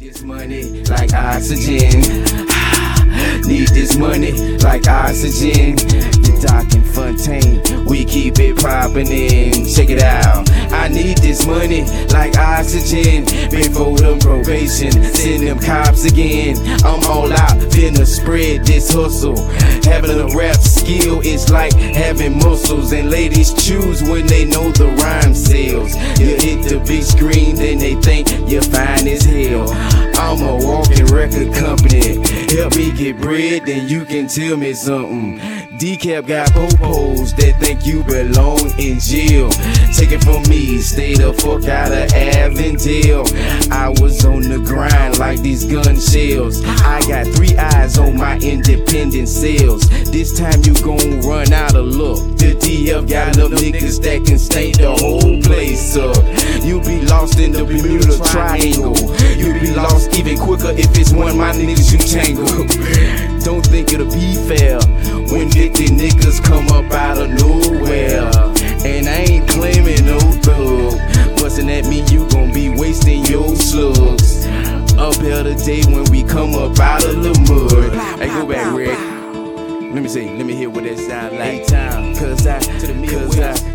this money like oxygen. Need this money like oxygen. The Doc and Fontaine, we keep it poppin' in. Check it out. I need this money like oxygen. Before them probation, send them cops again. I'm all out, finna spread this hustle. Having a rap skill is like having muscles, and ladies choose when they know the rhyme sells. You hit the big screen, then they think you're fine as hell. I'm a walking record company. Help me get bread, then you can tell me something. Decap got popos that think you belong in jail. Take it from me, stay the fuck out of Avondale. I was on the grind like these gun shells. I got 3 eyes on my independent sales. This time you gon' run out of luck. The DF got enough niggas that can stink the whole place up. You be lost in the Bermuda Triangle. You be lost even quicker if it's one of my niggas you tangle. Don't think it'll be fair when 50 niggas come up out of nowhere. And I ain't claiming no thug. Bustin' at me, you gon' be wasting your slugs. Up here the day when we come up out of the mud. Hey, go back, Rick. Let me hear what that sound like. Cause I